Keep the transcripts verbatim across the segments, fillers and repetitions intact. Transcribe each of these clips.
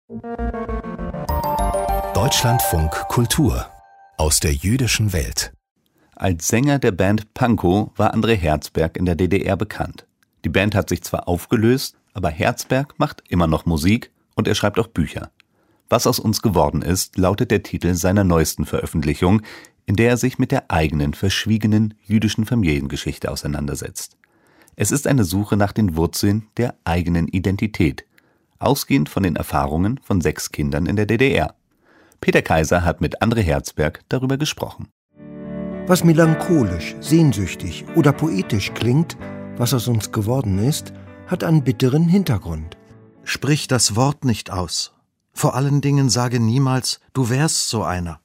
Deutschlandfunk Kultur aus der jüdischen Welt. Als Sänger der Band Pankow war André Herzberg in der D D R bekannt. Die Band hat sich zwar aufgelöst, aber Herzberg macht immer noch Musik und er schreibt auch Bücher. Was aus uns geworden ist, lautet der Titel seiner neuesten Veröffentlichung, in der er sich mit der eigenen, verschwiegenen jüdischen Familiengeschichte auseinandersetzt. Es ist eine Suche nach den Wurzeln der eigenen Identität, ausgehend von den Erfahrungen von sechs Kindern in der D D R. Peter Kaiser hat mit André Herzberg darüber gesprochen. Was melancholisch, sehnsüchtig oder poetisch klingt, was aus uns geworden ist, hat einen bitteren Hintergrund. Sprich das Wort nicht aus. Vor allen Dingen sage niemals, du wärst so einer.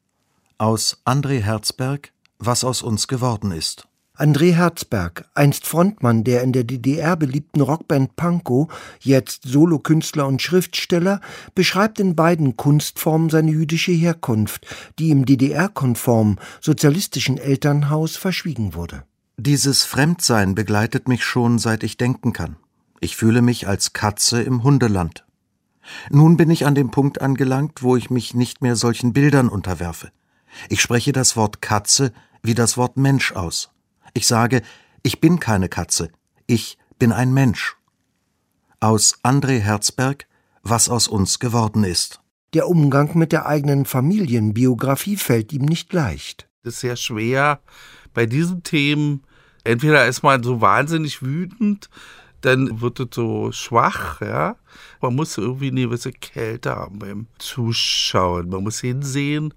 Aus André Herzberg, was aus uns geworden ist. André Herzberg, einst Frontmann der in der D D R beliebten Rockband Pankow, jetzt Solokünstler und Schriftsteller, beschreibt in beiden Kunstformen seine jüdische Herkunft, die im D D R-konform sozialistischen Elternhaus verschwiegen wurde. Dieses Fremdsein begleitet mich schon, seit ich denken kann. Ich fühle mich als Katze im Hundeland. Nun bin ich an dem Punkt angelangt, wo ich mich nicht mehr solchen Bildern unterwerfe. Ich spreche das Wort Katze wie das Wort Mensch aus. Ich sage, ich bin keine Katze, ich bin ein Mensch. Aus André Herzberg, was aus uns geworden ist. Der Umgang mit der eigenen Familienbiografie fällt ihm nicht leicht. Es ist sehr schwer bei diesen Themen. Entweder ist man so wahnsinnig wütend, dann wird es so schwach, ja. Man muss irgendwie eine gewisse Kälte haben beim Zuschauen. Man muss hinsehen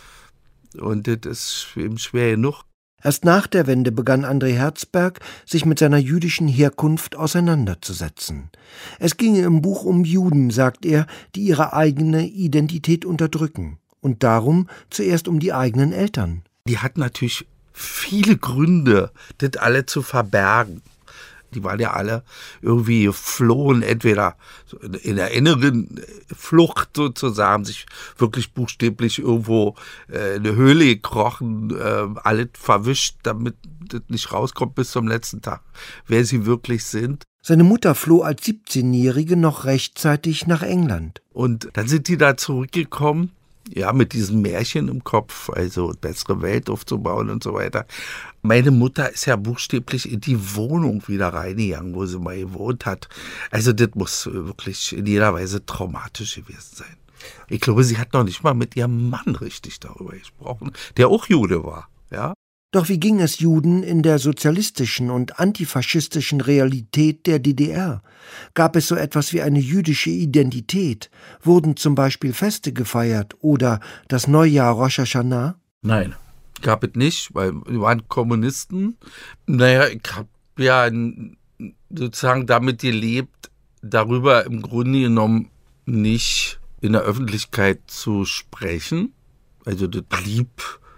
und das ist eben schwer genug. Erst nach der Wende begann André Herzberg, sich mit seiner jüdischen Herkunft auseinanderzusetzen. Es ginge im Buch um Juden, sagt er, die ihre eigene Identität unterdrücken. Und darum zuerst um die eigenen Eltern. Die hatten natürlich viele Gründe, das alle zu verbergen. Die waren ja alle irgendwie geflohen, entweder in der inneren Flucht sozusagen, haben sich wirklich buchstäblich irgendwo äh, in eine Höhle gekrochen, äh, alles verwischt, damit das nicht rauskommt bis zum letzten Tag, wer sie wirklich sind. Seine Mutter floh als siebzehnjährige noch rechtzeitig nach England. Und dann sind die da zurückgekommen, ja, mit diesem Märchen im Kopf, also bessere Welt aufzubauen und so weiter. Meine Mutter ist ja buchstäblich in die Wohnung wieder reingegangen, wo sie mal gewohnt hat. Also das muss wirklich in jeder Weise traumatisch gewesen sein. Ich glaube, sie hat noch nicht mal mit ihrem Mann richtig darüber gesprochen, der auch Jude war, ja. Doch wie ging es Juden in der sozialistischen und antifaschistischen Realität der D D R? Gab es so etwas wie eine jüdische Identität? Wurden zum Beispiel Feste gefeiert oder das Neujahr Rosh Hashanah? Nein, gab es nicht, weil wir waren Kommunisten. Naja, ich habe ja sozusagen damit gelebt, darüber im Grunde genommen nicht in der Öffentlichkeit zu sprechen. Also das blieb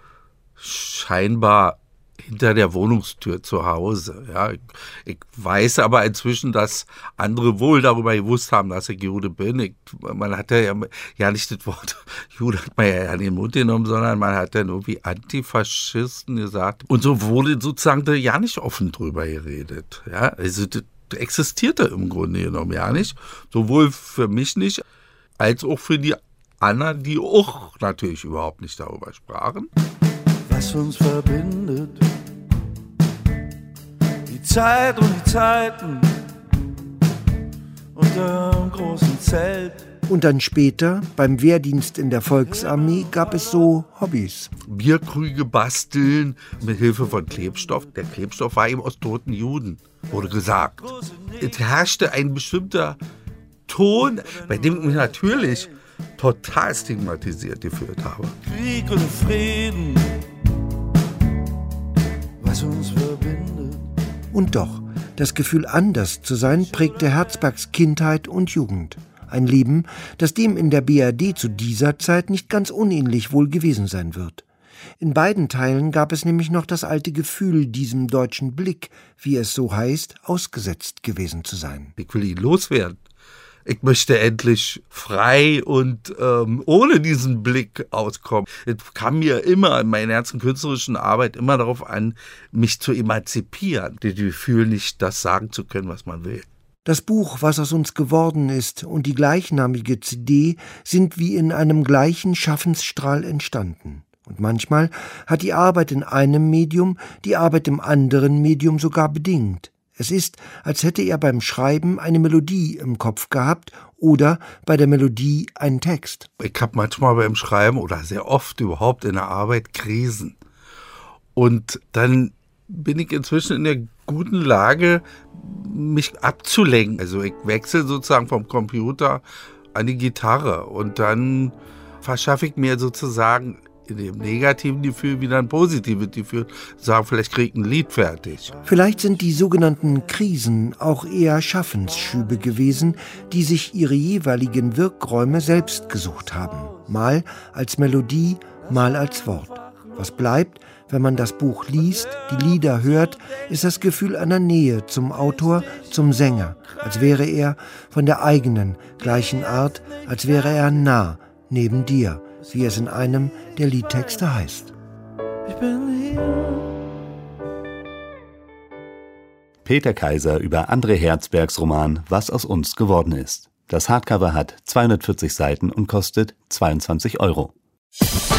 scheinbar hinter der Wohnungstür zu Hause. Ja, ich, ich weiß aber inzwischen, dass andere wohl darüber gewusst haben, dass ich Jude bin. Ich, man hat ja, ja nicht das Wort Jude hat man ja in den Mund genommen, sondern man hat dann irgendwie Antifaschisten gesagt. Und so wurde sozusagen da ja nicht offen drüber geredet. Ja, also das existierte im Grunde genommen ja nicht. Sowohl für mich nicht, als auch für die anderen, die auch natürlich überhaupt nicht darüber sprachen. Was uns verbindet, die Zeit und die Zeiten unter einem großen Zelt. Und dann später, beim Wehrdienst in der Volksarmee, gab es so Hobbys. Bierkrüge basteln mit Hilfe von Klebstoff. Der Klebstoff war eben aus toten Juden, wurde gesagt. Es herrschte ein bestimmter Ton, bei dem ich mich natürlich total stigmatisiert gefühlt habe. Krieg und Frieden, was uns verbindet. Und doch, das Gefühl, anders zu sein, prägte Herzbergs Kindheit und Jugend. Ein Leben, das dem in der B R D zu dieser Zeit nicht ganz unähnlich wohl gewesen sein wird. In beiden Teilen gab es nämlich noch das alte Gefühl, diesem deutschen Blick, wie es so heißt, ausgesetzt gewesen zu sein. Ich will ihn loswerden. Ich möchte endlich frei und ähm, ohne diesen Blick auskommen. Es kam mir immer in meiner ganzen künstlerischen Arbeit immer darauf an, mich zu emanzipieren. Das Gefühl, nicht das sagen zu können, was man will. Das Buch »Was aus uns geworden ist« und die gleichnamige C D sind wie in einem gleichen Schaffensstrahl entstanden. Und manchmal hat die Arbeit in einem Medium die Arbeit im anderen Medium sogar bedingt. Es ist, als hätte er beim Schreiben eine Melodie im Kopf gehabt oder bei der Melodie einen Text. Ich habe manchmal beim Schreiben oder sehr oft überhaupt in der Arbeit Krisen. Und dann bin ich inzwischen in der guten Lage, mich abzulenken. Also ich wechsle sozusagen vom Computer an die Gitarre und dann verschaffe ich mir sozusagen in dem negativen Gefühl wieder ein positives Gefühl. Sagen, vielleicht kriege ich ein Lied fertig. Vielleicht sind die sogenannten Krisen auch eher Schaffensschübe gewesen, die sich ihre jeweiligen Wirkräume selbst gesucht haben. Mal als Melodie, mal als Wort. Was bleibt, wenn man das Buch liest, die Lieder hört, ist das Gefühl einer Nähe zum Autor, zum Sänger, als wäre er von der eigenen, gleichen Art, als wäre er nah, neben dir, wie es in einem der Liedtexte heißt. Ich bin hier. Peter Kaiser über André Herzbergs Roman »Was aus uns geworden ist«. Das Hardcover hat zweihundertvierzig Seiten und kostet zweiundzwanzig Euro.